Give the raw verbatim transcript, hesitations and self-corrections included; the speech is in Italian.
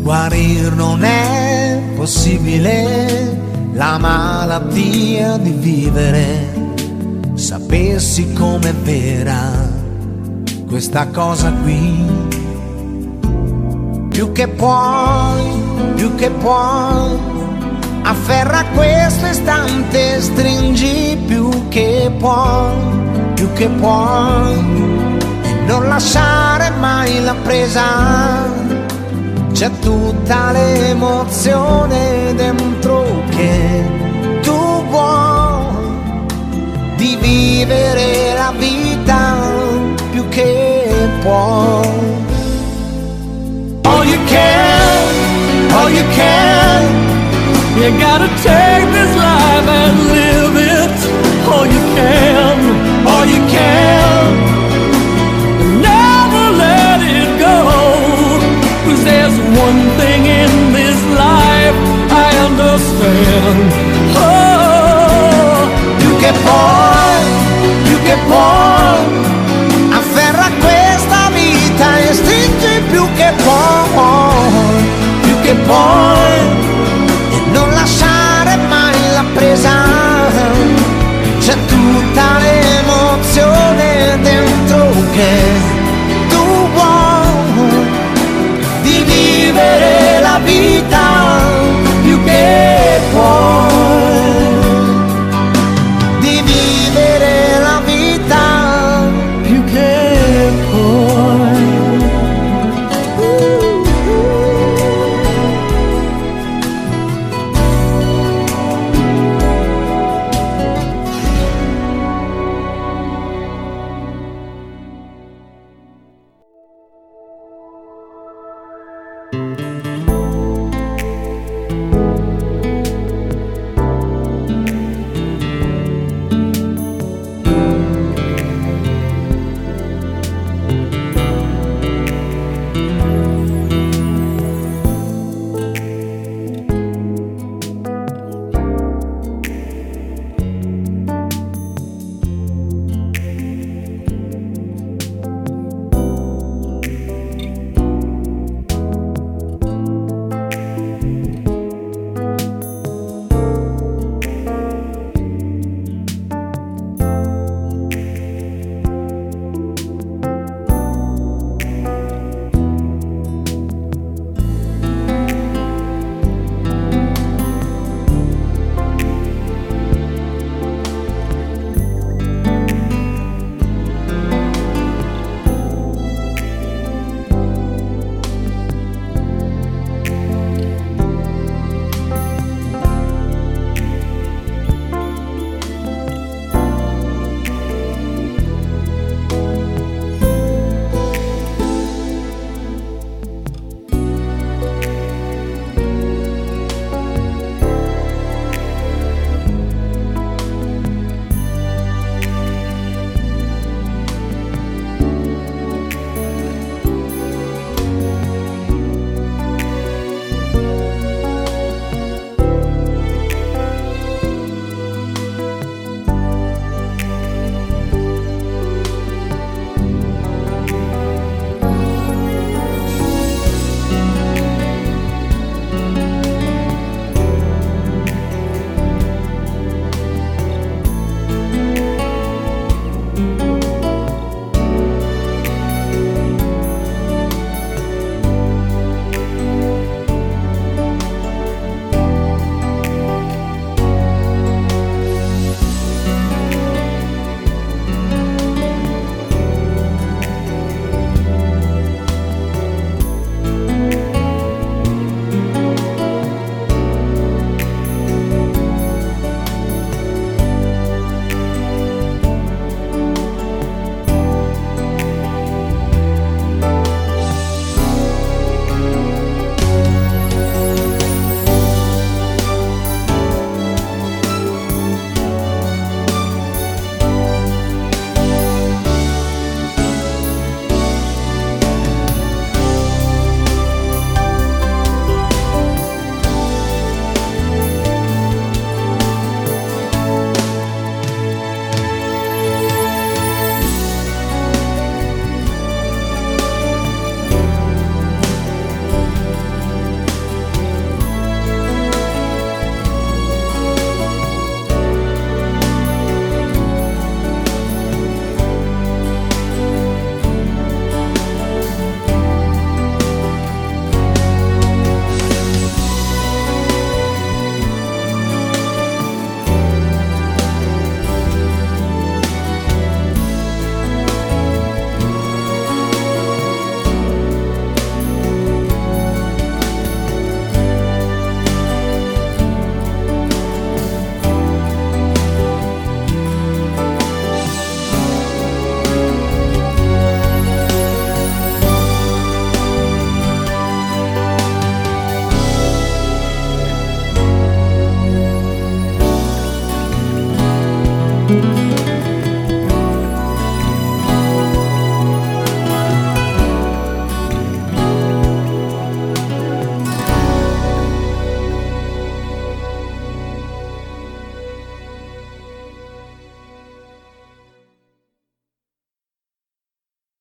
Guarir non è possibile, la malattia di vivere. Sapessi com'è vera questa cosa qui. Più che puoi, più che puoi, afferra questo istante, stringi più che puoi, più che puoi, e non lasciare mai la presa. C'è tutta l'emozione dentro che tu vuoi, di vivere la vita più che puoi. All you can, all you can, you gotta take this life and live it. All you can, all you can, never let it go. 'Cause there's one